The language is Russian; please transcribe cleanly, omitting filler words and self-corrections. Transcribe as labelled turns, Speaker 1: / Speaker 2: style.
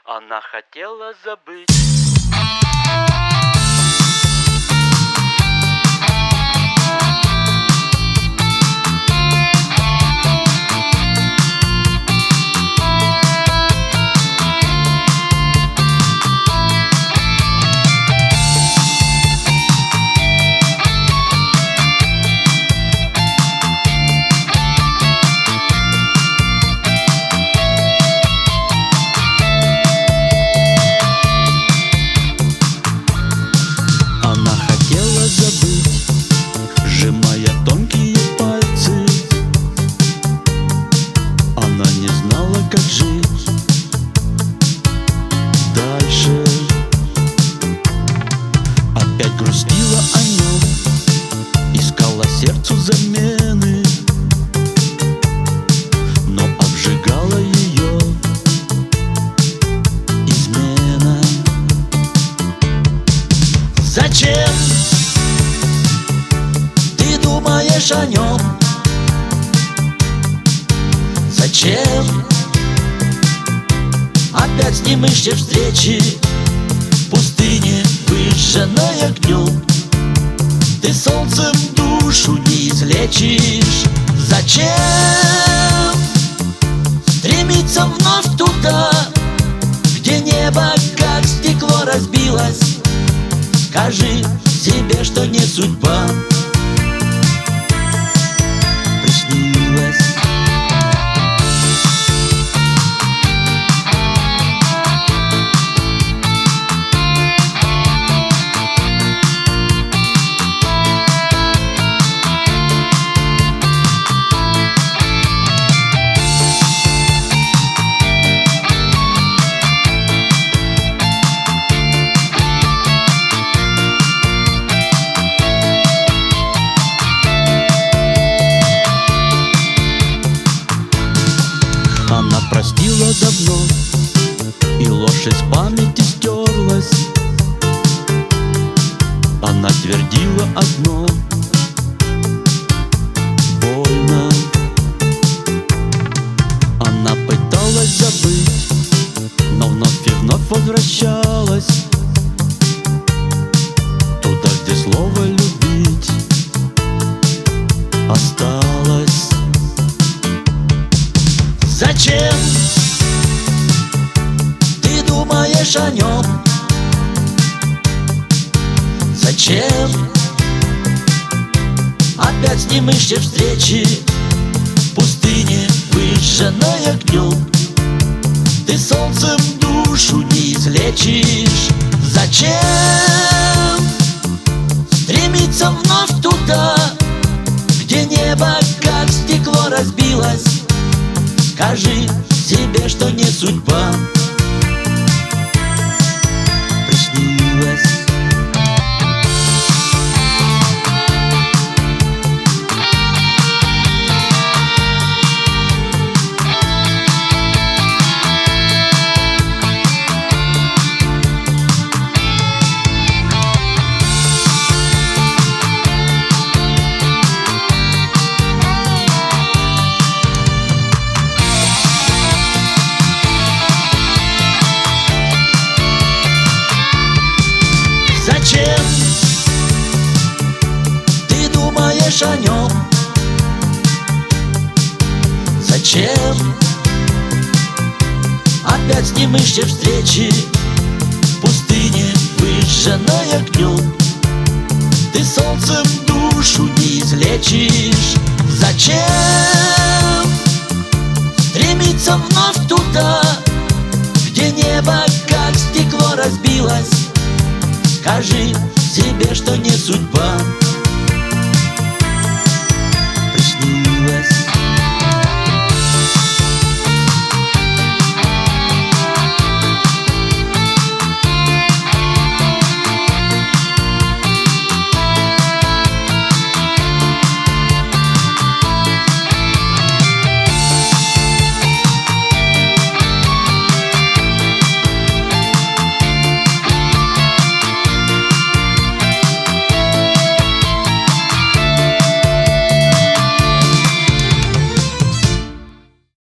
Speaker 1: Она хотела забыть.
Speaker 2: Сжимая тонкие пальцы, она не знала, как жить дальше. Опять грустила о нем, искала сердцу замены, но обжигала ее измена. Зачем думаешь о нем? Зачем опять с ним ищешь встречи в пустыне, выжженной огнем? Ты солнцем душу не излечишь. Зачем стремиться вновь туда, где небо как стекло разбилось? Скажи себе, что не судьба приснилась. Она простила давно, и ложь из памяти стерлась. Она твердила одно: больно. Она пыталась забыть, но вновь и вновь возвращалась туда, где слово «любить» осталось. Зачем ты думаешь о нем? Зачем опять с ним ищешь встречи в пустыне, выжженной огнем? Ты солнцем душу не излечишь. Зачем стремиться вновь туда, где небо как стекло разбилось? Скажи себе, что не судьба приснилась. Зачем ты думаешь о нем? Зачем опять с ним ищешь встречи в пустыне, выжженной огнем? Ты солнцем душу не излечишь. Зачем стремиться вновь туда, где небо как стекло разбилось? Скажи себе, что не судьба